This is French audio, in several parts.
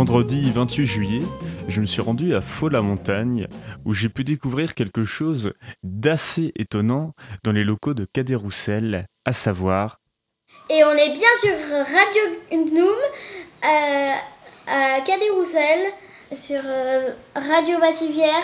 vendredi 28 juillet, je me suis rendu à Faux-la-Montagne où j'ai pu découvrir quelque chose d'assez étonnant dans les locaux de Cadet-Roussel, à savoir... Et on est bien sur Radio Gnome à Cadet-Roussel, sur Radio Bativière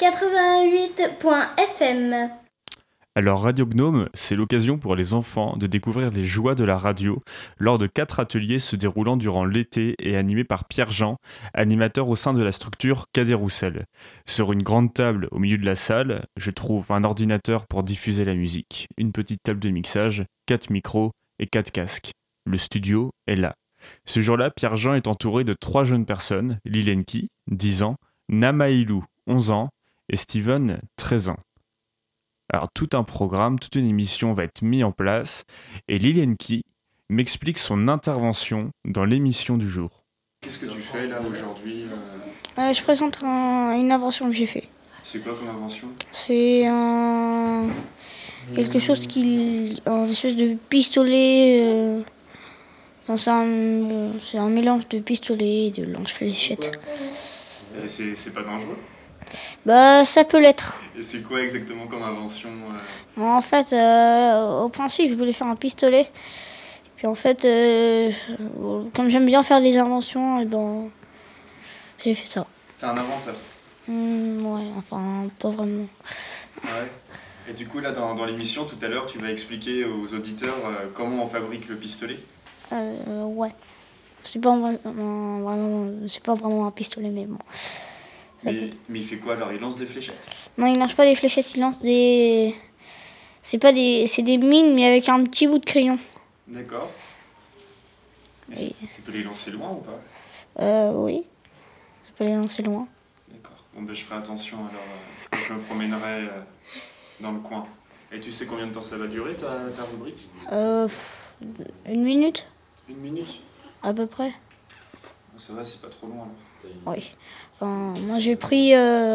88.fm. Alors Radio Gnome, c'est l'occasion pour les enfants de découvrir les joies de la radio lors de 4 ateliers se déroulant durant l'été et animés par Pierre-Jean, animateur au sein de la structure Cadet-Roussel. Sur une grande table au milieu de la salle, je trouve un ordinateur pour diffuser la musique, une petite table de mixage, 4 micros et 4 casques. Le studio est là. Ce jour-là, Pierre-Jean est entouré de 3 jeunes personnes, Lilenki, 10 ans, Namailou, 11 ans et Steven, 13 ans. Alors tout un programme, toute une émission va être mise en place et Lilenki m'explique son intervention dans l'émission du jour. Qu'est-ce que tu fais là aujourd'hui Je présente une invention que j'ai faite. C'est quoi comme invention? C'est quelque chose un espèce de pistolet. C'est un mélange de pistolet et de lance-fléchettes. C'est pas dangereux? Ça peut l'être. Et c'est quoi exactement comme invention En fait, au principe, je voulais faire un pistolet. Puis en fait, comme j'aime bien faire des inventions, j'ai fait ça. T'es un inventeur? Ouais, enfin, pas vraiment. Ouais. Et du coup, là, dans l'émission, tout à l'heure, tu vas expliquer aux auditeurs comment on fabrique le pistolet? Ouais. C'est pas vraiment un pistolet, mais bon. Mais il fait quoi alors? Il lance des fléchettes? Non, il lance pas des fléchettes, il lance des... C'est des mines, mais avec un petit bout de crayon. D'accord. Mais ça peut les lancer loin ou pas? Oui. Ça peut les lancer loin. D'accord. Bon, je ferai attention alors quand je me promènerai dans le coin. Et tu sais combien de temps ça va durer ta rubrique? 1 minute. 1 minute? À peu près. Bon, ça va, c'est pas trop loin alors. Oui. Enfin, moi j'ai pris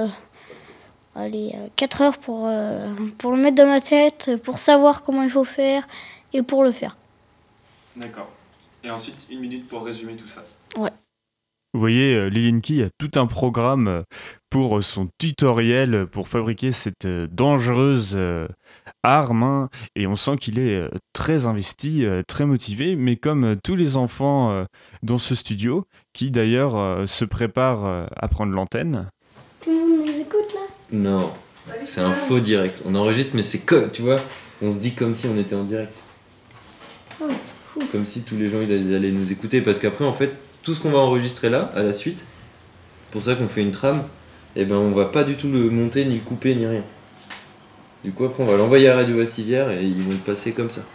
4 heures pour le mettre dans ma tête, pour savoir comment il faut faire et pour le faire. D'accord. Et ensuite 1 minute pour résumer tout ça. Ouais. Vous voyez, Lilenki a tout un programme pour son tutoriel pour fabriquer cette dangereuse arme, et on sent qu'il est très investi, très motivé, mais comme tous les enfants dans ce studio, qui d'ailleurs se préparent à prendre l'antenne. Tout le monde nous écoute là? Non, c'est un faux direct. On enregistre, mais c'est comme, tu vois, on se dit comme si on était en direct. Comme si tous les gens ils allaient nous écouter, parce qu'après en fait, tout ce qu'on va enregistrer là, à la suite, pour ça qu'on fait une trame, on va pas du tout le monter, ni le couper, ni rien. Du coup après on va l'envoyer à Radio Bativière et ils vont le passer comme ça.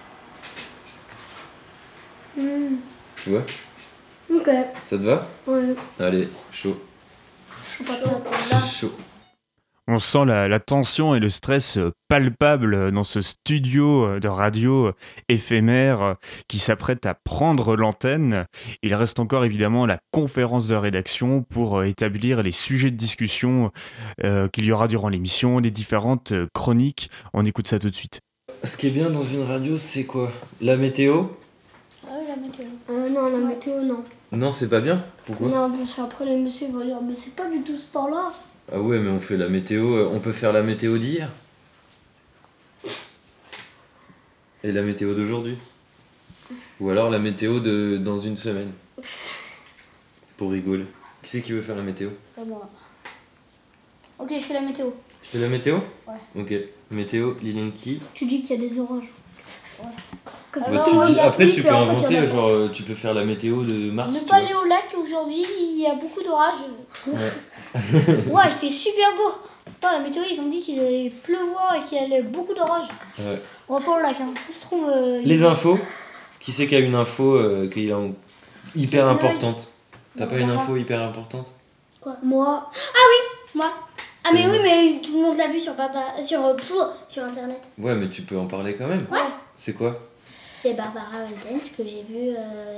Tu vois? Ok. Ça te va? Ouais. Allez, chaud. Chaud. On sent la tension et le stress palpable dans ce studio de radio éphémère qui s'apprête à prendre l'antenne. Il reste encore évidemment la conférence de rédaction pour établir les sujets de discussion qu'il y aura durant l'émission, les différentes chroniques. On écoute ça tout de suite. Ce qui est bien dans une radio, c'est quoi? La météo? Ah oui, la météo. Non, la météo, non. Non, c'est pas bien? Pourquoi? Non, parce qu'après les messieurs vont dire, mais c'est pas du tout ce temps-là. Ah ouais, mais on fait la météo, on peut faire la météo d'hier. Et la météo d'aujourd'hui. Ou alors la météo de dans une semaine. Pour rigoler. Qui c'est qui veut faire la météo? Pas moi. Ok, je fais la météo. Tu fais la météo? Ouais. Ok. Météo, Lilenki. Tu dis qu'il y a des orages. Ouais. Comme Bah, ça, tu on dis- y a après plu, tu puis peux en fait, il y en a inventer, pas. genre tu peux faire la météo de Mars. Ne tu pas vois. aller au lac aujourd'hui, il y a beaucoup d'orages. Ouais. Ouais, il fait super beau. Pourtant, la météo, ils ont dit qu'il allait pleuvoir et qu'il y avait beaucoup d'orages. Ouais. On va pas au lac, hein. Si ça se trouve. Les infos. Qui c'est qui a une info qui est hyper importante? T'as pas une info hyper importante? Quoi? Moi. Moi. Ah, mais oui, mais tout le monde l'a vu sur internet. Ouais, mais tu peux en parler quand même. Ouais. C'est quoi? C'est Barbara Waltens que j'ai vue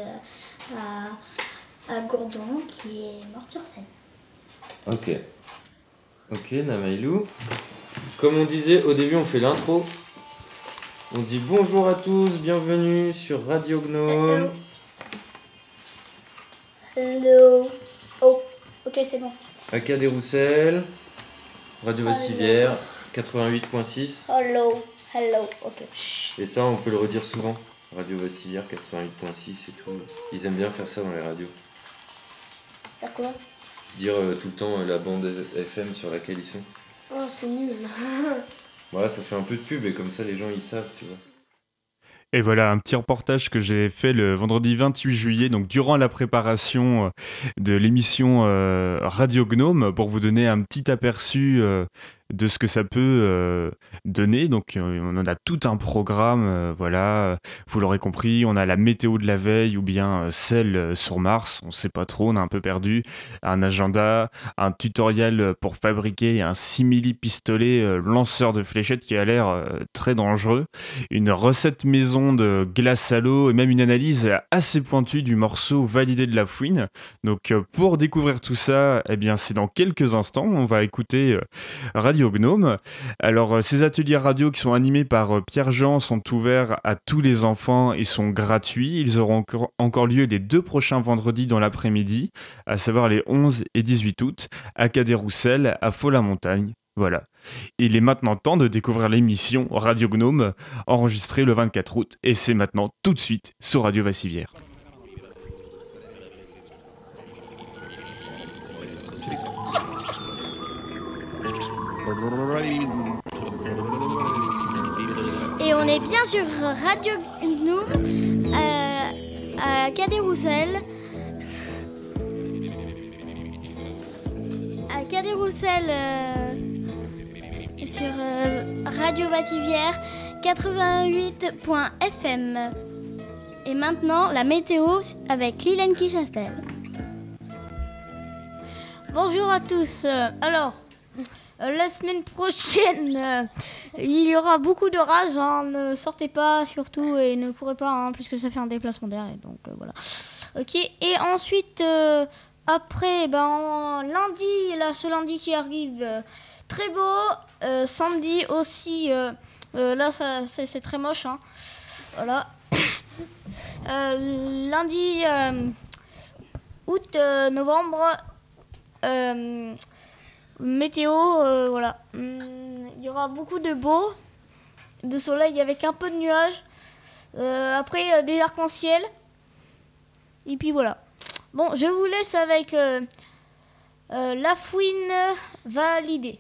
à Gourdon qui est morte sur scène. Ok. Ok, Namailou. Comme on disait au début, on fait l'intro. On dit bonjour à tous, bienvenue sur Radio Gnome. Hello. Oh, ok, c'est bon. AK des Roussel, Radio Vassivière, 88.6. Hello, ok. Et ça, on peut le redire souvent. Radio Vassivière, 88.6 et tout. Ils aiment bien faire ça dans les radios. Faire quoi? Dire tout le temps la bande FM sur laquelle ils sont. Oh, c'est nul. Voilà, ça fait un peu de pub et comme ça, les gens, ils savent, tu vois. Et voilà un petit reportage que j'ai fait le vendredi 28 juillet, donc durant la préparation de l'émission Radio Gnome, pour vous donner un petit aperçu de ce que ça peut donner. Donc on en a tout un programme, voilà, vous l'aurez compris, on a la météo de la veille ou bien celle sur Mars, on sait pas trop, on a un peu perdu, un agenda, un tutoriel pour fabriquer un simili-pistolet lanceur de fléchettes qui a l'air très dangereux, une recette maison de glace à l'eau et même une analyse assez pointue du morceau validé de la fouine. Donc pour découvrir tout ça, eh bien c'est dans quelques instants, on va écouter Radio Gnome. Alors ces ateliers radio qui sont animés par Pierre-Jean sont ouverts à tous les enfants et sont gratuits. Ils auront encore lieu les 2 prochains vendredis dans l'après-midi, à savoir les 11 et 18 août, à Cadet-Roussel, à Faux-la-Montagne. Voilà. Il est maintenant temps de découvrir l'émission Radio Gnome, enregistrée le 24 août, et c'est maintenant tout de suite sur Radio Vassivière. Et on est bien sur Radio Gnome à Cadet-Roussel. À Cadet-Roussel sur Radio Vassivière 88.fm. Et maintenant, la météo avec Lilène Kichastel. Bonjour à tous. Alors, la semaine prochaine, il y aura beaucoup d'orages. Ne sortez pas surtout et ne courez pas puisque ça fait un déplacement d'air. Et donc voilà. Ok. Et ensuite, après, lundi, là, ce lundi qui arrive, très beau. Samedi aussi. Là, c'est très moche. Voilà. Lundi, août, novembre. Météo, voilà. Il y aura beaucoup de beau, de soleil avec un peu de nuages. Après, des arcs-en-ciel. Et puis voilà. Bon, je vous laisse avec La Fouine validée.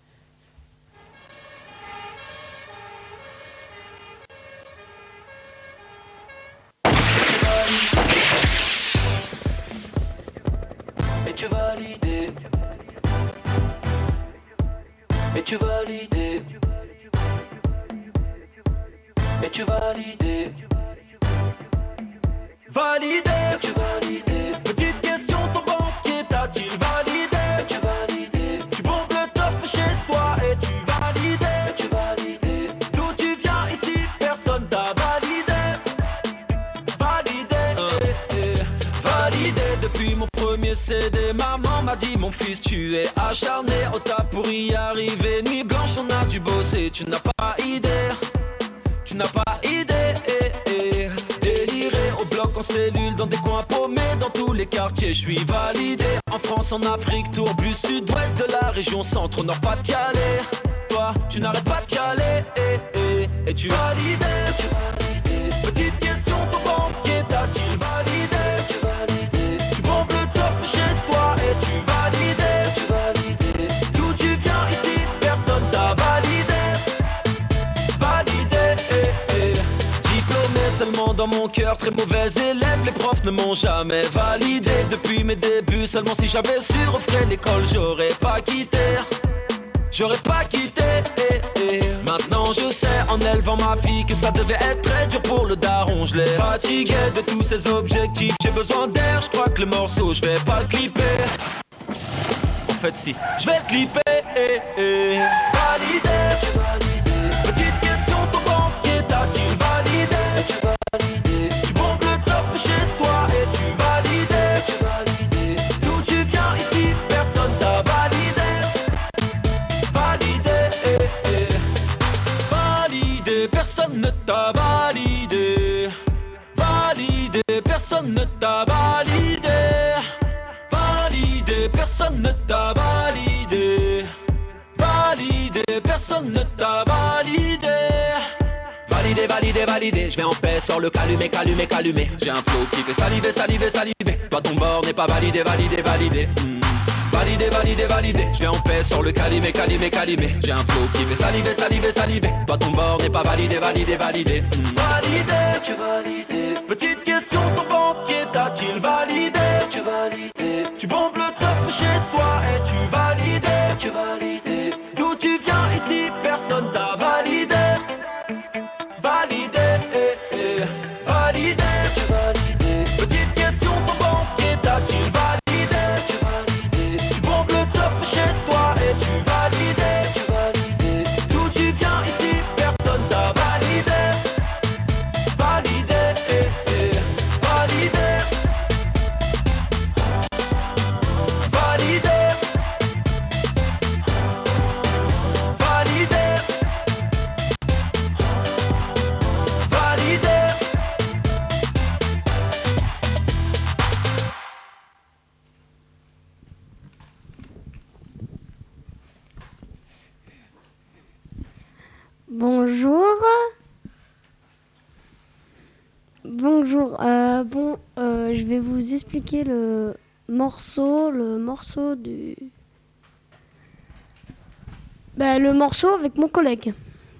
Es-tu validé? Es-tu validé? Es-tu validé? Validé? Es-tu validé? Petite question, ton banquier t'a-t-il validé? Es-tu validé? Tu bombes le torse mais chez toi, es-tu validé? Es-tu validé? D'où tu viens ici, personne t'a validé. Validé, validé depuis mon premier CD. Maman m'a dit mon fils tu es acharné au tas pour y arriver. Nuit blanche on a dû bosser, tu n'as pas idée. Tu n'as pas idée. Déliré au bloc en cellule dans des coins paumés. Dans tous les quartiers je suis validé. En France, en Afrique, tourbus sud-ouest de la région centre au nord Pas-de-Calais. Toi tu n'arrêtes pas de caler. Et tu validé? Petite question, ton banquier t'a-t-il validé? Tu bombes le torse mais chez toi, es-tu validé? D'où tu viens ici, personne t'a validé. Diplômé seulement dans mon cœur, très mauvais élève, les profs ne m'ont jamais validé. Depuis mes débuts, seulement si j'avais su refaire l'école, j'aurais pas quitté. Maintenant je sais en élevant ma fille que ça devait être très dur pour le daron. Je l'ai fatigué de tous ces objectifs, j'ai besoin d'air, je crois que le morceau je vais pas le clipper. En fait si, je vais le clipper. Validé. Petite question, ton banquier t'a-t-il validé? Tu bombes le torse mais chez toi, es-tu validé? D'où tu viens ici, personne t'a validé. Validé, personne ne t'a validé. Validé, personne ne t'a validé. Validé. personne ne t'a validé. Validé, personne ne t'a validé. Validé, validé, validé, je vais en paix, sors le calumet, calumet, calumet. J'ai un flow qui fait saliver, saliver, saliver. Toi ton bord n'est pas validé, validé, validé. Validé, validé, validé, je vais en paix, sors le calumet, calumet, calumet. J'ai un flow qui fait saliver, saliver, saliver. Toi ton bord n'est pas validé, validé, validé. Validé, tu validé. Petite question, ton banquier t'a-t-il validé? Tu validé. Tu bombes le torse, mais chez toi es-tu validé? Tu validé. D'où tu viens ici, personne t'a validé. Validé, validé, tu validé. Petite question, ton banquier t'a-t-il validé? Tu validé. Tu bombes le torse, mais chez toi es-tu validé? Tu validé. D'où tu viens ici, personne t'a validé. Validé, validé. Validé. Validé. Validé. Bonjour. Bonjour. Je vais vous expliquer le morceau du. Le morceau avec mon collègue.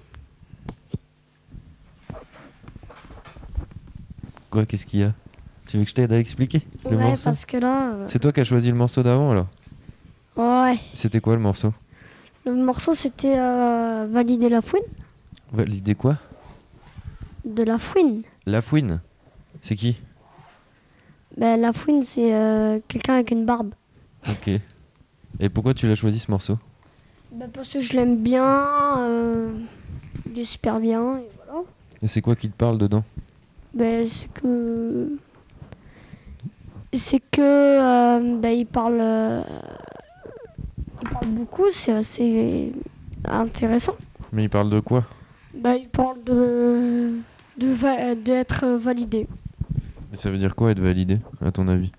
Quoi, qu'est-ce qu'il y a? Tu veux que je t'aide à expliquer le Ouais, morceau? parce que là. C'est toi qui as choisi le morceau d'avant alors? Ouais. C'était quoi le morceau? Le morceau c'était Valider la fouine. Valider quoi? De la fouine. La fouine? C'est qui? La fouine c'est quelqu'un avec une barbe. Ok. Et pourquoi tu l'as choisi ce morceau? Parce que je l'aime bien. Il est super bien. Et voilà. Et c'est quoi qui te parle dedans? C'est que. Il parle. Il parle beaucoup, c'est assez intéressant. Mais il parle de quoi? Il parle d'être validé. Mais ça veut dire quoi être validé, à ton avis?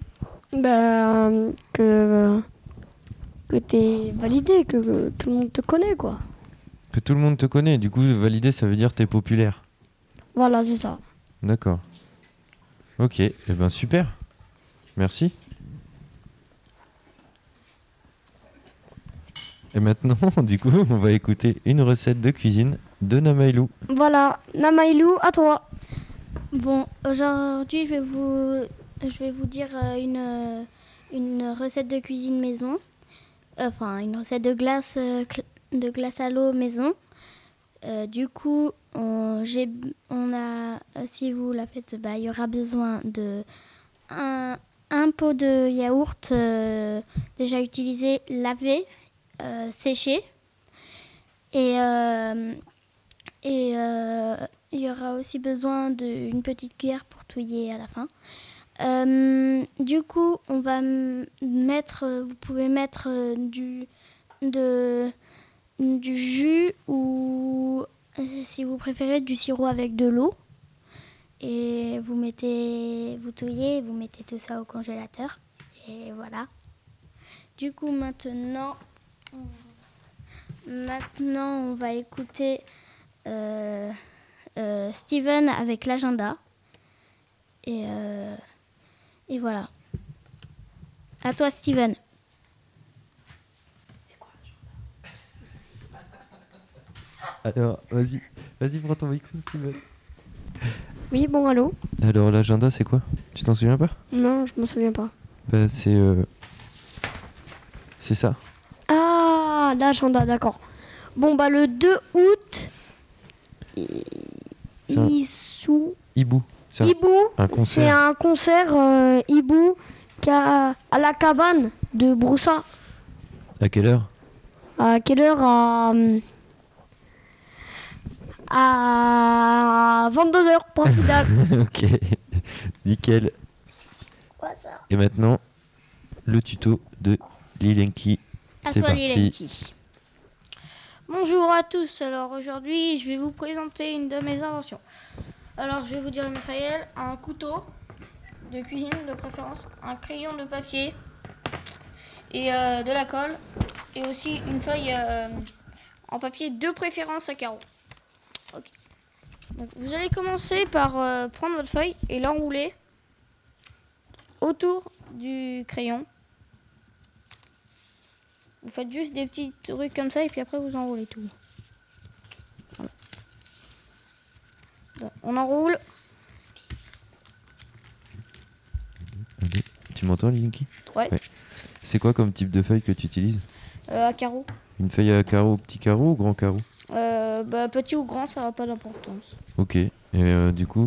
Que t'es validé, que tout le monde te connaît, quoi. Que tout le monde te connaît, du coup validé ça veut dire t'es populaire. Voilà, c'est ça. D'accord. Ok, et ben super. Merci. Et maintenant, du coup, on va écouter une recette de cuisine de Namailou. Voilà, Namailou, à toi. Bon, aujourd'hui, je vais vous dire une recette de cuisine maison. Enfin, une recette de glace à l'eau maison. Du coup, si vous la faites, il y aura besoin de un pot de yaourt déjà utilisé, lavé, séché. Et il y aura aussi besoin d'une petite cuillère pour touiller à la fin. Du coup, on va vous pouvez mettre du jus ou, si vous préférez, du sirop avec de l'eau. Et vous touillez, vous mettez tout ça au congélateur. Et voilà. Du coup, maintenant on va écouter Steven avec l'agenda. Et voilà. À toi, Steven. C'est quoi l'agenda? Alors, vas-y, prends ton micro, Steven. Oui, bon, allô? Alors, l'agenda, c'est quoi? Tu t'en souviens pas? Non, je me souviens pas. C'est ça. Ah, l'agenda, d'accord. Bon, le 2 août, Hibou. Hibou, c'est un concert Hibou à la cabane de Broussa. À quelle heure? À quelle heure? À 22h, point final. Ok, nickel. Quoi ça? Et maintenant, le tuto de Lilenki. C'est parti. Bonjour à tous, alors aujourd'hui je vais vous présenter une de mes inventions. Alors je vais vous dire le matériel: un couteau de cuisine de préférence, un crayon de papier et de la colle. Et aussi une feuille en papier de préférence à carreaux. Ok. Donc, vous allez commencer par prendre votre feuille et l'enrouler autour du crayon. Vous faites juste des petits trucs comme ça et puis après vous enroulez tout. Voilà. Donc, on enroule. Allez, tu m'entends, Linky? Ouais. C'est quoi comme type de feuille que tu utilises? À carreaux. Une feuille à carreaux, petit carreau ou grand carreau? Petit ou grand, ça n'a pas d'importance. Ok. Et du coup,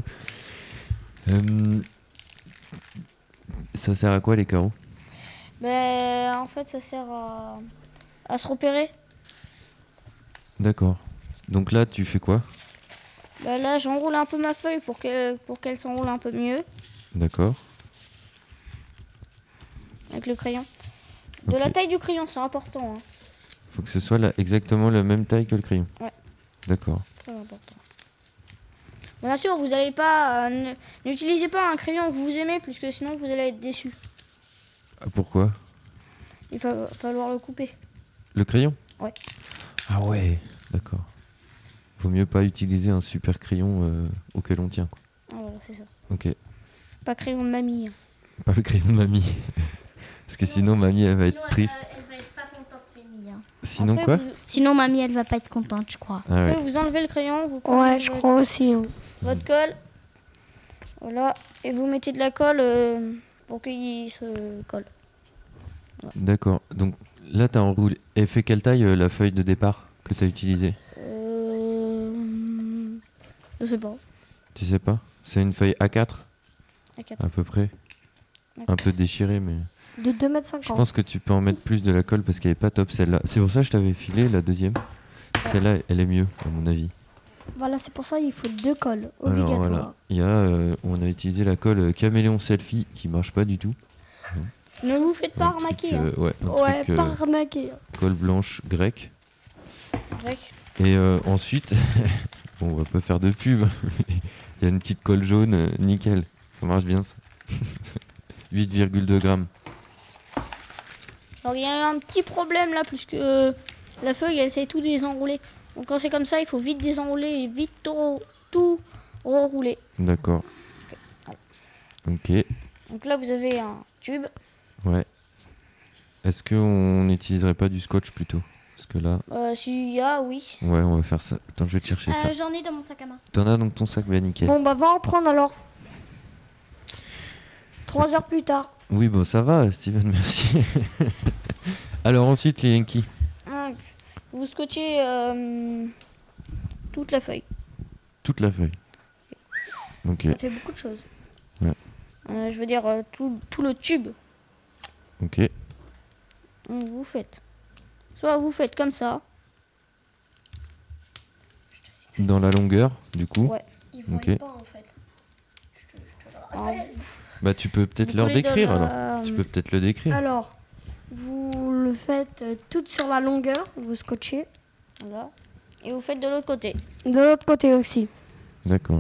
ça sert à quoi les carreaux? En fait, ça sert à se repérer. D'accord. Donc là, tu fais quoi? Là, j'enroule un peu ma feuille pour qu'elle s'enroule un peu mieux D'accord. avec le crayon. De Ok. la taille du crayon, c'est important. Hein. Faut que ce soit exactement la même taille que le crayon. Ouais. D'accord. Très important. Bien sûr, vous n'allez pas... n'utilisez pas un crayon que vous aimez, puisque sinon vous allez être déçu. Ah, pourquoi? Il va falloir le couper. Le crayon? Ouais. Ah ouais, d'accord. Vaut mieux pas utiliser un super crayon auquel on tient, quoi. Ah, voilà, c'est ça. Ok. Pas crayon de mamie. Hein. Pas le crayon de mamie. Parce que sinon, mamie, elle va être triste. Elle va être pas contente, Mimi. Hein. Sinon Après, quoi? Sinon, mamie, elle va pas être contente, je crois. Ah ouais. Après, vous enlevez le crayon, vous prenez Ouais, je crois aussi. Hein. votre colle. Voilà. Et vous mettez de la colle pour qu'il se colle. D'accord. Donc là, t'as enroulé. Elle fait quelle taille la feuille de départ que t'as utilisée? Je sais pas. Tu sais pas? C'est une feuille A4 A4. à peu près. D'accord. Un peu déchirée, mais De 2,50 m. je pense que tu peux en mettre plus de la colle parce qu'elle est pas top celle-là. C'est pour ça que je t'avais filé la deuxième. Celle-là, elle est mieux à mon avis. Voilà, c'est pour ça qu'il faut 2 colles Alors obligatoires. voilà, il y a, on a utilisé la colle Caméléon Selfie qui marche pas du tout. Ne vous faites pas Un truc, arnaquer. Hein. ouais, un Ouais, truc, pas arnaquer. colle blanche grecque. Grec. Et ensuite, bon, on va pas faire de pub, mais il y a une petite colle jaune, nickel, ça marche bien ça. 8,2 grammes. Alors il y a un petit problème là, puisque la feuille elle s'est tout désenrouler. Donc quand c'est comme ça, il faut vite désenrouler et vite tout rerouler. D'accord. Ok, Donc là vous avez un tube. ouais. Est-ce qu'on n'utiliserait pas du scotch plutôt? Parce que là, S'il y a, oui. ouais, on va faire ça. Attends, je vais te chercher ça. J'en ai dans mon sac à main. T'en as dans ton sac, bah nickel. Bon, bah, va en prendre alors. 3 heures plus tard. Oui, bon, ça va, Steven, merci. Alors ensuite, les Yankees. Donc, vous scotchez toute la feuille. Toute la feuille. Ok, Ça fait beaucoup de choses. Ouais. Je veux dire tout le tube. ok. Donc, vous faites. Soit vous faites comme ça. Dans la longueur, du coup. Ouais. Ils vont Ok. pas en fait. Alors, Bah, tu peux peut-être vous leur collez de décrire la- alors. Tu peux peut-être le décrire. Alors, vous le faites tout sur la longueur, vous scotchez. Voilà. Et vous faites de l'autre côté. De l'autre côté aussi. D'accord.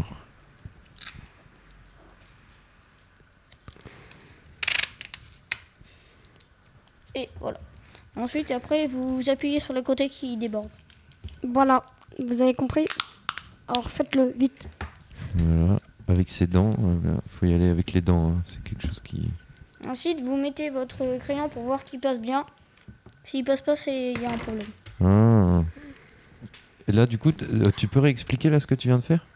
Et voilà. Ensuite, après, vous appuyez sur le côté qui déborde. Voilà, vous avez compris? Alors faites-le vite. Voilà. Avec ses dents, faut y aller avec les dents. Hein. C'est quelque chose qui. Ensuite, vous mettez votre crayon pour voir qu'il passe bien. S'il passe pas, il y a un problème. Ah. Et là, du coup, tu peux réexpliquer là ce que tu viens de faire?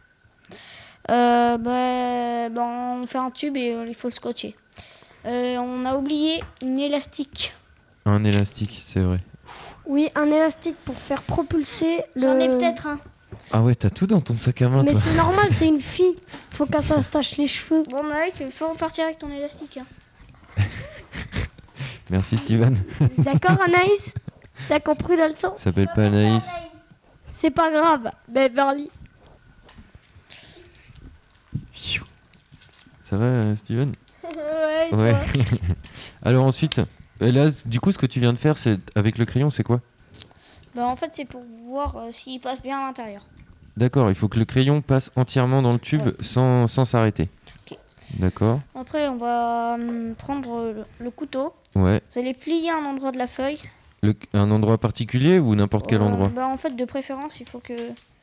On fait un tube et il faut le scotcher. On a oublié une élastique. Un élastique, c'est vrai. Oui, un élastique pour faire propulser le... J'en ai peut-être un. Ah ouais, t'as tout dans ton sac à main, Mais toi. c'est normal, c'est une fille. Faut qu'elle s'attache les cheveux. Bon, Anaïs, il faut repartir avec ton élastique. Hein. Merci, Steven. D'accord, Anaïs? T'as compris la leçon? Ça s'appelle pas Anaïs. C'est pas grave. Beverly. Ça va, Steven? Ouais, et Ouais. toi Alors ensuite, là, du coup, ce que tu viens de faire, c'est avec le crayon, c'est quoi? En fait, c'est pour voir s'il passe bien à l'intérieur. D'accord, il faut que le crayon passe entièrement dans le tube Ouais. sans s'arrêter. Ok. D'accord. Après, après, on va prendre le couteau. Ouais. Vous allez plier un endroit de la feuille. Un endroit particulier ou n'importe quel endroit? Bah, en fait, de préférence, il faut que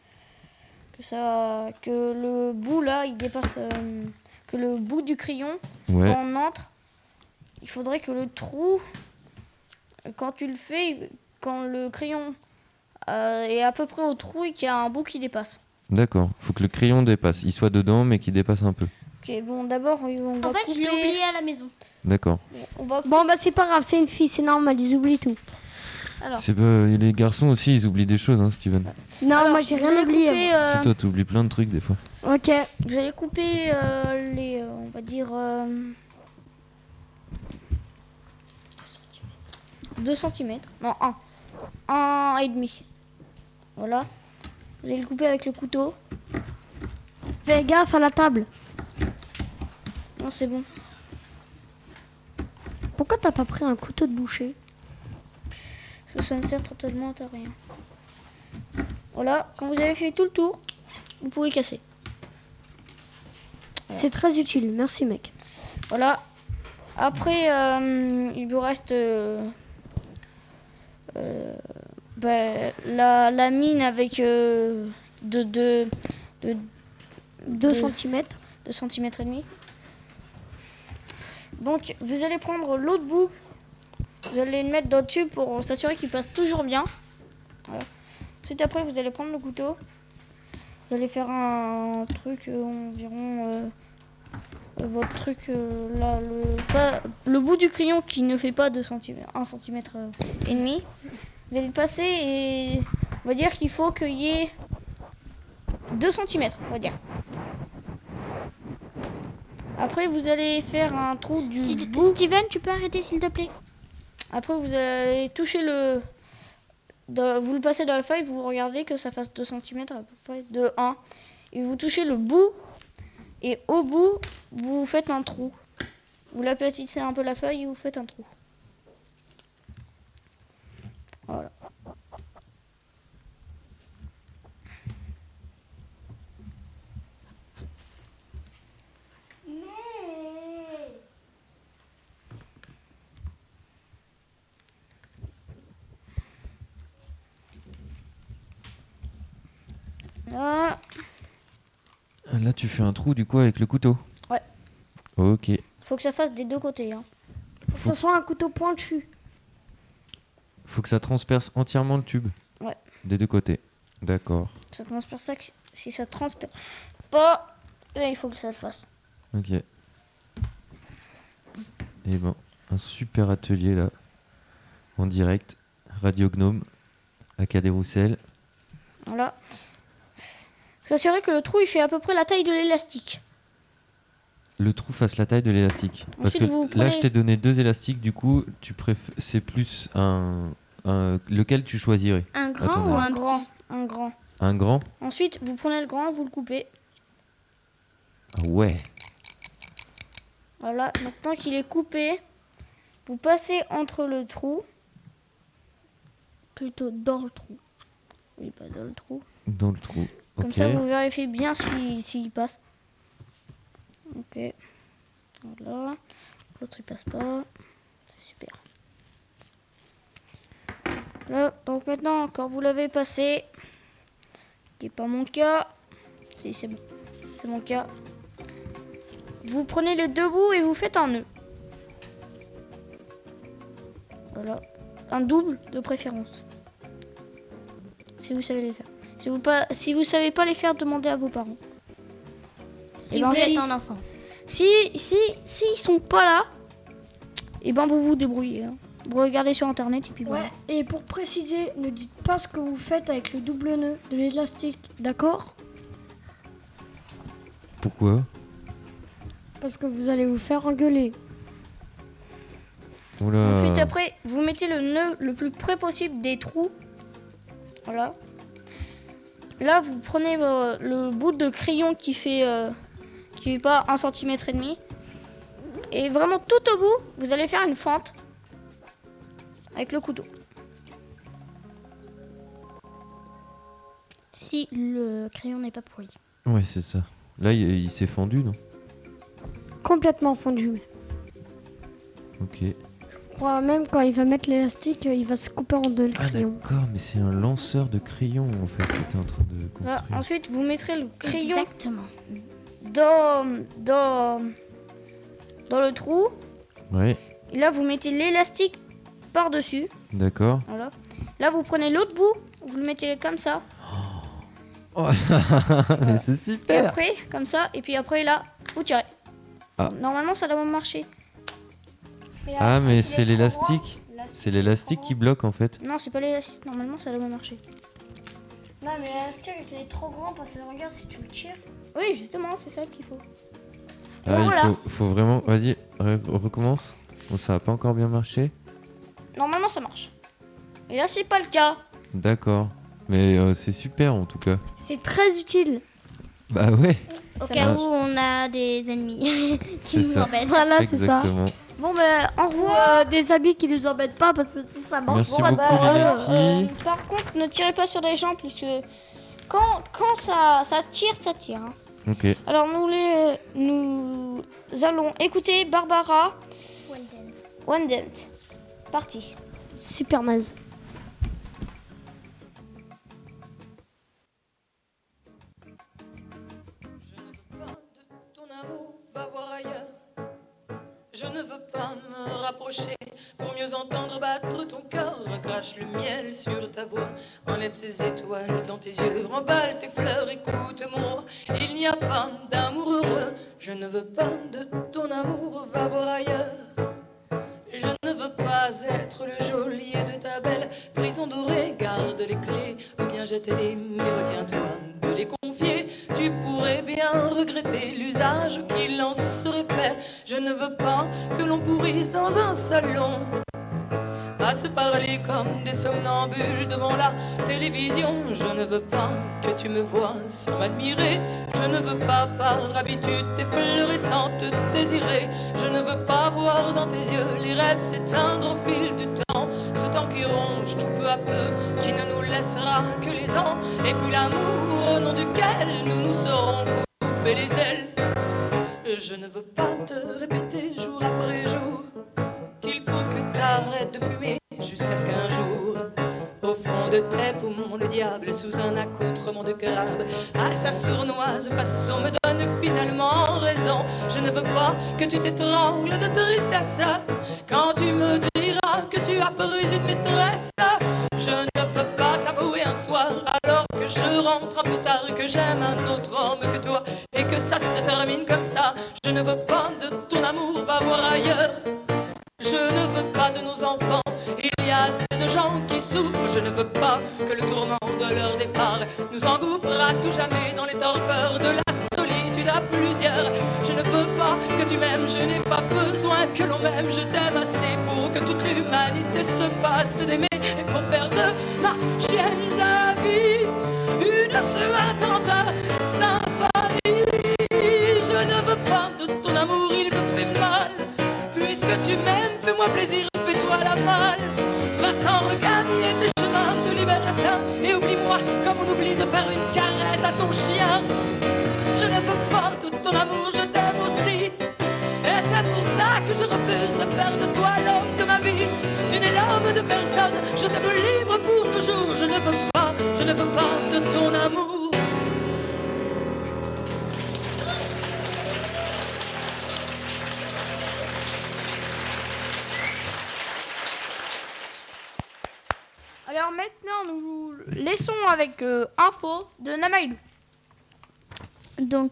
le bout là, il dépasse, que le bout du crayon, Ouais. quand on entre, il faudrait que le trou, quand tu le fais, quand le crayon est à peu près au trou et qu'il y a un bout qui dépasse. D'accord. Faut que le crayon dépasse. Il soit dedans, mais qu'il dépasse un peu. Ok, bon, d'abord, on va En fait, je couper. l'ai oublié à la maison. D'accord. On va Bon, bah c'est pas grave, c'est une fille, c'est normal, ils oublient tout. Alors, C'est pas... Les garçons aussi, ils oublient des choses, hein, Steven. Non, alors, moi j'ai vous rien allez oublié. couper, Si toi, t'oublies plein de trucs des fois. Ok. vous allez couper les, on va dire, 2 cm. Non, 1 et demi. Voilà. Vous allez le couper avec le couteau. Fais gaffe à la table. Non, c'est bon. Pourquoi t'as pas pris un couteau de boucher? Parce que ça ne sert totalement à rien. Voilà. Quand vous avez fait tout le tour, vous pouvez le casser. C'est très utile, merci mec. Voilà. Après, il vous reste la mine avec 2 cm. 2 cm et demi. Donc, vous allez prendre l'autre bout. Vous allez le mettre dans le tube pour s'assurer qu'il passe toujours bien. Voilà. Ensuite, après, vous allez prendre le couteau. Vous allez faire un truc environ... votre truc là, le bout du crayon qui ne fait pas 1 cm et demi. Vous allez le passer et on va dire qu'il faut qu'il y ait 2 cm, on va dire. Après, vous allez faire un trou du bout. Steven, tu peux arrêter s'il te plaît? Après, vous allez toucher vous le passez dans la feuille, vous regardez que ça fasse 2 cm à peu près, de 1. Et vous touchez le bout. Et au bout, vous faites un trou. Vous l'aplatissez un peu la feuille et vous faites un trou. Voilà. Là, Là, tu fais un trou du coup avec le couteau? Ouais. Ok. faut que ça fasse des deux côtés. Hein. Faut que ce soit un couteau pointu. Faut que ça transperce entièrement le tube? Ouais. Des deux côtés. D'accord. Ça transperce ça. Si ça transperce pas, il faut que ça le fasse. Ok. Et ben, un super atelier là, en direct, Radio Gnome, à Cadet-Roussel. Voilà. S'assurer que le trou il fait à peu près la taille de l'élastique. Le trou fasse la taille de l'élastique. Parce Ensuite, que vous là, prenez- je t'ai donné 2 élastiques, du coup, c'est plus lequel tu choisirais? Un ton grand ou avis. un grand, petit? un grand. Un grand? Ensuite, vous prenez le grand, vous le coupez. Ah ouais. Voilà. Maintenant qu'il est coupé, vous passez entre le trou. Plutôt dans le trou. Oui, pas dans le trou. Dans le trou. Comme Ok. ça, vous vérifiez bien s'il passe. Ok. Voilà. L'autre, il passe pas. C'est super. Là, donc maintenant, quand vous l'avez passé, qui n'est pas mon cas. Si, c'est bon. C'est mon cas. Vous prenez les deux bouts et vous faites un nœud. Voilà. Un double de préférence. Si vous savez les faire. Si vous savez pas les faire, demandez à vos parents. Si Eh ben, vous si. êtes un enfant. Si ils sont pas là, et ben vous vous débrouillez. Hein. Vous regardez sur internet et puis voilà. Ouais, et pour préciser, ne dites pas ce que vous faites avec le double nœud de l'élastique, d'accord? Pourquoi? Parce que vous allez vous faire engueuler. Oula. Ensuite après, vous mettez le nœud le plus près possible des trous. Voilà. Là, vous prenez le bout de crayon qui fait pas 1 cm et demi. Et vraiment tout au bout, vous allez faire une fente avec le couteau. Si le crayon n'est pas pourri. Ouais, c'est ça. Là, il s'est fendu, non? complètement fondu. Ok. Je crois même quand il va mettre l'élastique, il va se couper en deux le Ah crayon. d'accord, mais c'est un lanceur de crayons en fait que tu es en train de construire. Ensuite, vous mettrez le crayon Exactement. dans le trou. Ouais, Et là, vous mettez l'élastique par-dessus. d'accord. Voilà. Là, vous prenez l'autre bout, vous le mettez comme ça. Oh, mais c'est Et super. après, comme ça. Et puis après, là, vous tirez. Ah. Normalement, ça doit marcher. Ah mais c'est l'élastique. C'est l'élastique qui bloque en fait. Non, c'est pas l'élastique. Normalement, ça doit marcher. Non, mais l'élastique, il est trop grand parce que regarde si tu le tires. Oui, justement, c'est ça qu'il faut. Ah, Voilà. il faut vraiment... Vas-y, recommence. Bon, ça a pas encore bien marché. Normalement, ça marche. Et là, c'est pas le cas. D'accord. Mais c'est super en tout cas. C'est très utile. Bah ouais. Au Ça cas marche. où on a des ennemis C'est qui nous ça. embêtent. Voilà, c'est ça. Exactement. Bon, ben, au Ou revoir. des habits qui nous embêtent pas parce que ça marche. Merci Bon, beaucoup les Linky. Par contre, ne tirez pas sur des gens, puisque quand ça tire, ça tire. Hein. Ok. Alors, nous allons écouter Barbara One Dance. Parti. Super naze. Ton amour va voir ailleurs. Je ne veux pas me rapprocher pour mieux entendre battre ton cœur. Crache le miel sur ta voix, enlève ces étoiles dans tes yeux, remballe tes fleurs, écoute-moi. Il n'y a pas d'amour heureux. Je ne veux pas de ton amour, va voir ailleurs. Je ne veux pas être le geôlier de ta belle prison dorée. Garde les clés ou bien jette-les, mais retiens-toi de les confier. Tu pourrais bien regretter l'usage qu'il en serait fait. Je ne veux pas que l'on pourrisse dans un salon à se parler comme des somnambules devant la télévision. Je ne veux pas que tu me vois sans m'admirer. Je ne veux pas par habitude t'effleurer te désirer. Je ne veux pas voir dans tes yeux les rêves s'éteindre au fil du temps. Ce temps qui ronge tout peu à peu, qui ne nous laissera que les ans. Et puis l'amour au nom duquel nous nous serons coupés les ailes. Je ne veux pas te répéter jour après jour qu'il faut que t'arrêtes de fumer jusqu'à ce qu'un jour, au fond de tes poumons, le diable sous un accoutrement de crabe à sa sournoise façon me donne finalement raison. Je ne veux pas que tu t'étrangles de tristesse quand tu me diras que tu as pris une maîtresse. Je ne veux pas t'avouer un soir alors que je rentre un peu tard que j'aime un autre homme que toi et que ça se termine comme ça. Je ne veux pas de ton amour, va voir ailleurs. Je ne veux pas de nos enfants, il y a assez de gens qui souffrent. Je ne veux pas que le tourment de leur départ nous engouffre à tout jamais dans les torpeurs de la solitude à plusieurs. Je ne veux pas que tu m'aimes, je n'ai pas besoin que l'on m'aime. Je t'aime assez pour que toute l'humanité se passe d'aimer et pour faire de ma chienne de vie une suintante symphonie. Je ne veux pas de ton amour, il me fait mal. Puisque tu m'aimes, fais-moi plaisir, fais-toi la malle. Va-t'en regagner tes chemins de libertin et oublie-moi comme on oublie de faire une caresse à son chien. Je ne veux pas de ton amour, je t'aime aussi. Et c'est pour ça que je refuse de faire de toi l'homme de ma vie. Tu n'es l'homme de personne, je t'aime libre pour toujours. Je ne veux pas de ton amour. Alors maintenant, nous laissons avec info de Namaïlou. Donc,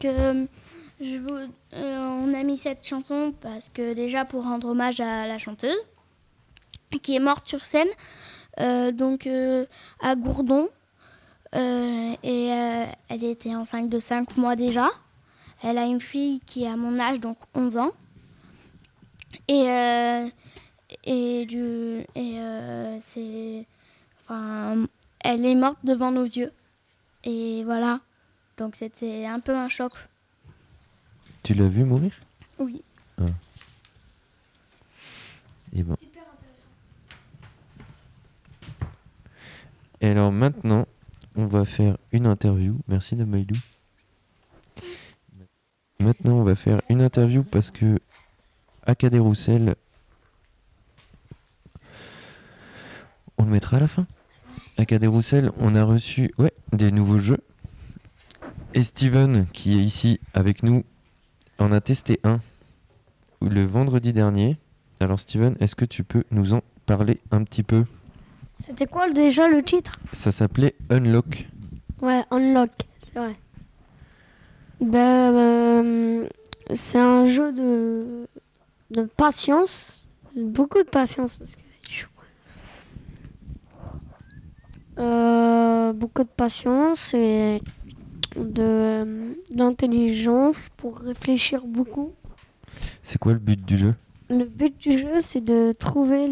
on a mis cette chanson parce que déjà pour rendre hommage à la chanteuse qui est morte sur scène, à Gourdon. Et elle était enceinte de 5 mois déjà. Elle a une fille qui a mon âge, donc 11 ans. Elle est morte devant nos yeux. Et voilà. Donc c'était un peu un choc. Tu l'as vu mourir? Oui. Ah. Et bon. Super intéressant. Et alors maintenant, on va faire une interview. Merci Namaïlou. Maintenant, on va faire une interview parce que Acadé Roussel, on le mettra à la fin. Acadé Roussel, on a reçu des nouveaux jeux. Et Steven, qui est ici avec nous, en a testé un le vendredi dernier. Alors Steven, est-ce que tu peux nous en parler un petit peu ? C'était quoi déjà le titre ? Ça s'appelait Unlock. Ouais, Unlock, c'est vrai. C'est un jeu de patience, beaucoup de patience parce que beaucoup de patience et d'intelligence pour réfléchir beaucoup. C'est quoi le but du jeu ? Le but du jeu, c'est de trouver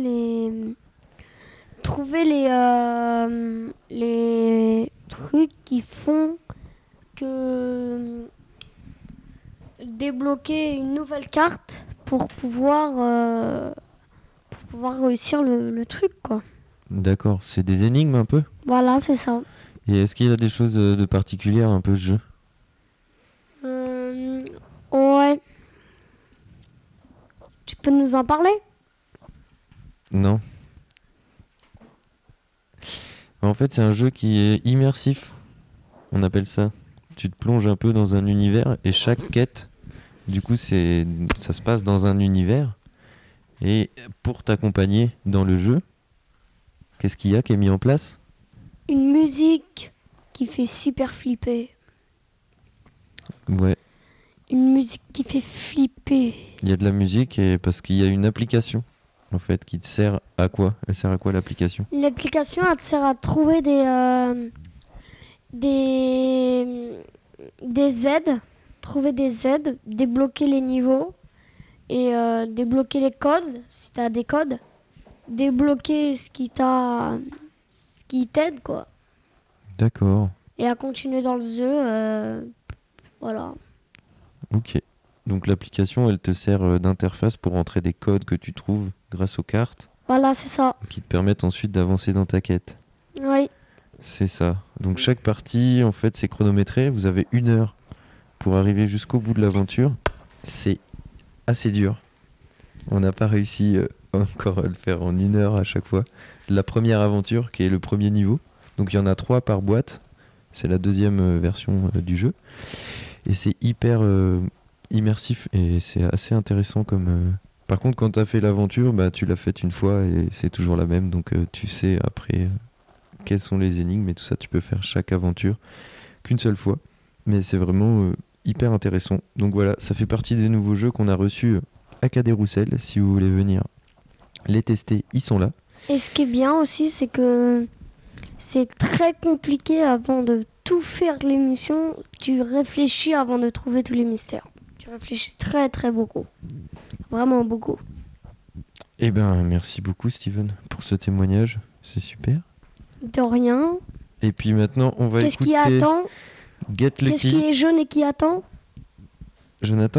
les trucs qui font que débloquer une nouvelle carte pour pouvoir réussir le truc, quoi. D'accord, c'est des énigmes un peu ? Voilà, c'est ça. Et est-ce qu'il y a des choses de particulières un peu ce jeu ? Ouais. Tu peux nous en parler ? Non. En fait, c'est un jeu qui est immersif. On appelle ça. Tu te plonges un peu dans un univers et chaque quête, du coup, ça se passe dans un univers. Et pour t'accompagner dans le jeu, qu'est-ce qu'il y a qui est mis en place ? Une musique qui fait super flipper. Ouais. Une musique qui fait flipper. Il y a de la musique et parce qu'il y a une application en fait qui te sert à quoi ? Elle sert à quoi l'application ? L'application, elle te sert à trouver des aides, débloquer les niveaux et débloquer les codes si tu as des codes, débloquer ce qui t'aide, quoi. D'accord. Et à continuer dans le jeu, voilà. Ok. Donc l'application, elle te sert d'interface pour entrer des codes que tu trouves grâce aux cartes. Voilà, c'est ça. Qui te permettent ensuite d'avancer dans ta quête. Oui. C'est ça. Donc chaque partie, en fait, c'est chronométré. Vous avez 1 heure pour arriver jusqu'au bout de l'aventure. C'est assez dur. On n'a pas réussi encore à le faire en 1 heure à chaque fois. La première aventure, qui est le premier niveau. Donc il y en a 3 par boîte. C'est la deuxième version du jeu. Et c'est hyper immersif et c'est assez intéressant comme... Par contre, quand tu as fait l'aventure, tu l'as faite une fois et c'est toujours la même. Donc tu sais après quelles sont les énigmes et tout ça. Tu peux faire chaque aventure qu'une seule fois. Mais c'est vraiment hyper intéressant. Donc voilà, ça fait partie des nouveaux jeux qu'on a reçus à Acadé Roussel. Si vous voulez venir les tester, ils sont là. Et ce qui est bien aussi, c'est que c'est très compliqué avant de tout faire de l'émission. Tu réfléchis avant de trouver tous les mystères. Tu réfléchis très très beaucoup. Vraiment beaucoup. Eh ben, merci beaucoup Steven pour ce témoignage. C'est super. De rien. Et puis maintenant, on va Qu'est-ce écouter... qui attend ? Get Lucky. Qu'est-ce qui est jaune et qui attend ? Jonathan ?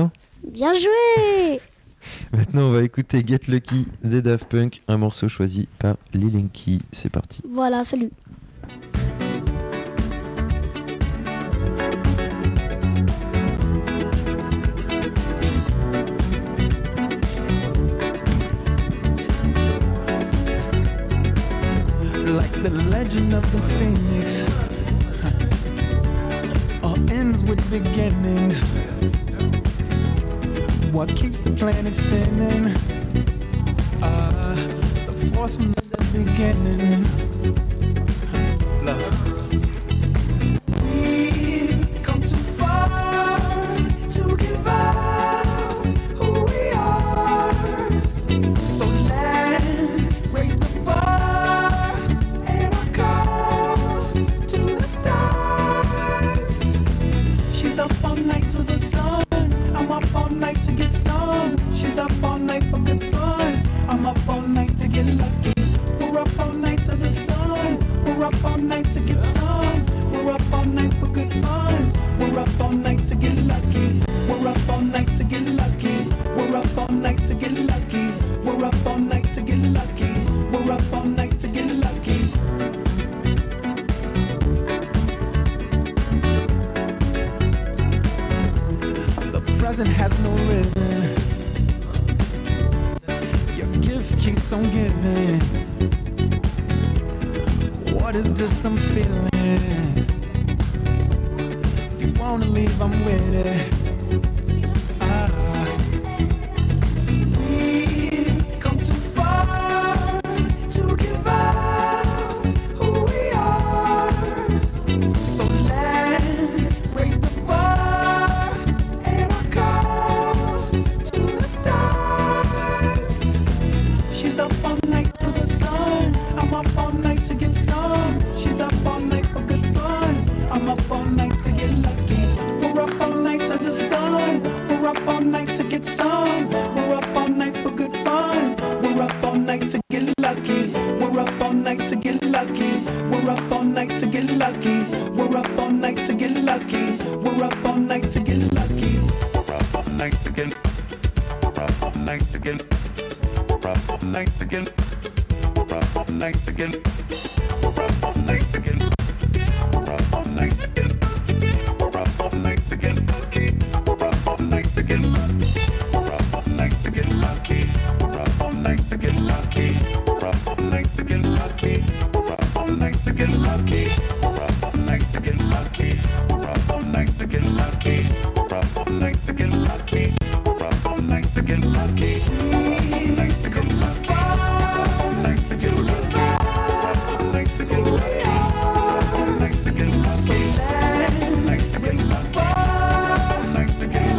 Bien joué ! Maintenant, on va écouter Get Lucky des Daft Punk, un morceau choisi par Lilinky. C'est parti. Voilà, salut. Like the legend of the phoenix, all ends with beginnings. What keeps the planet spinning? The force from the beginning. Love. We've come too far to give up who we are. So let's raise the bar and our cups to the stars. She's up all night to the sun. I'm up all night to get some. She's up all night for good fun. I'm up all night to get lucky. We're up all night to the sun. We're up all night to get some. We're up all night for good fun. We're up all night to get lucky. We're up all night to get lucky. We're up all night to get lucky. We're up all night to get lucky. We're up all night to get lucky. The no ribbon. Your gift keeps on giving. What is this I'm feeling? If you wanna leave, I'm with it. We've come too far to give up who we are. So let's raise the bar and our cups to the stars. She's up all night to the sun. I'm up all night to get some. She's up all night for good fun. I'm up all night to get lucky. We're up all night to the sun. We're up all night to get some. We're up all night for good fun. We're up all night to get lucky. We're up all night to get lucky. We're up all night to get lucky. We're up all night to get lucky. We're up all night to get lucky. We're up all night to get. We're up all night to get. We're up all night to get. We're up all night to get. We're up all night to get. We're up all night to get. We're up all night to get lucky. We're up all night to get lucky. We're up all night to get lucky. We're up all night to get lucky. We're up all night to get lucky. We're up all night to get lucky. We're up all night to get lucky. We're up all night to get lucky. We're up all night to get lucky. We're up all night to get lucky. Come too far to give up who we are. So let's raise the bar and our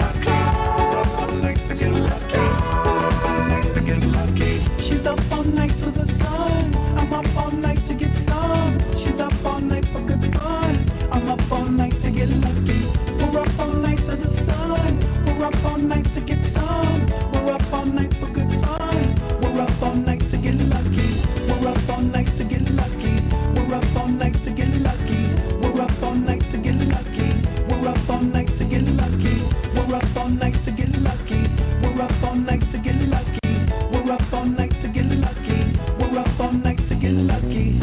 cups to the stars. She's up all night to the sun. I'm up all night to get some. She's up all night for good fun. I'm up all night to get lucky. We're up all night to the sun. We're up all night to get some. We're up all night for good fun. We're up all night to get lucky. We're up all night to get lucky. We're up all night to get lucky. We're up all night to get lucky. We're up all night to get lucky. We're up all night to get lucky. We're up all night to get lucky. We're up all night to get lucky. We're up all night to get lucky.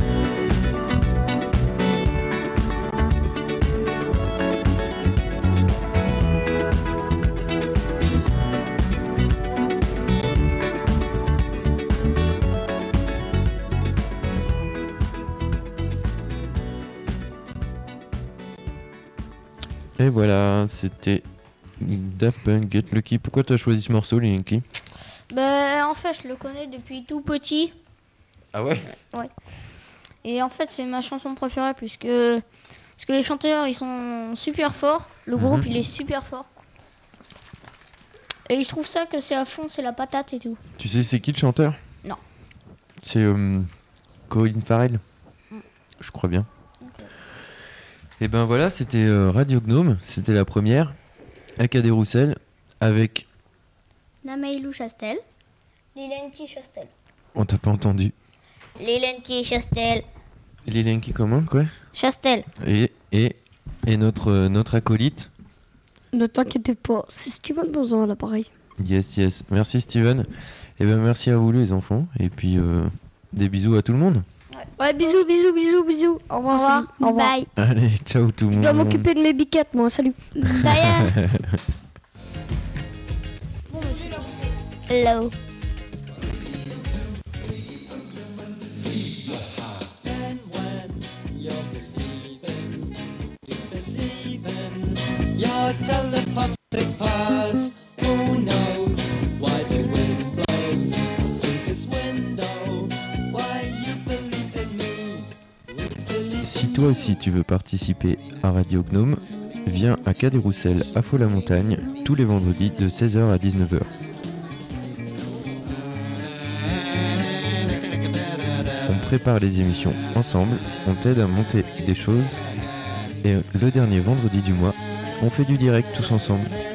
Et voilà, c'était Daft Punk, Get Lucky. Pourquoi t'as choisi ce morceau, Linky? Ben, en fait, je le connais depuis tout petit. Ah ouais? Et en fait, c'est ma chanson préférée parce que les chanteurs, ils sont super forts. Le groupe, il est super fort. Et je trouve ça que c'est à fond, c'est la patate et tout. Tu sais c'est qui le chanteur? Non. C'est Colin Farrell. Je crois bien. Ok. Et ben voilà, c'était Radio Gnome, c'était la première. Acadé Roussel avec... Namailou Chastel. Lilenki Chastel. On t'a pas entendu. Lilenki Chastel. Lilenki comment quoi? Chastel. Et notre acolyte. Ne t'inquiétez pas, c'est Steven Bozan à l'appareil. Yes. Merci Steven. Et ben merci à vous les enfants. Et puis des bisous à tout le monde. Ouais, bisous. Au revoir. Salut. Au revoir. Bye. Allez, ciao tout le Je monde. dois m'occuper de mes biquettes, moi. Salut. Bye. Hello. Your telepathic powers. Who knows why the wind blows through this window? Why you believe in me? Si toi aussi tu veux participer à Radio Gnome, viens à Cadet-Roussel à Faux-la-Montagne tous les vendredis de 16h à 19h. On prépare les émissions ensemble, on t'aide à monter des choses et le dernier vendredi du mois, on fait du direct tous ensemble.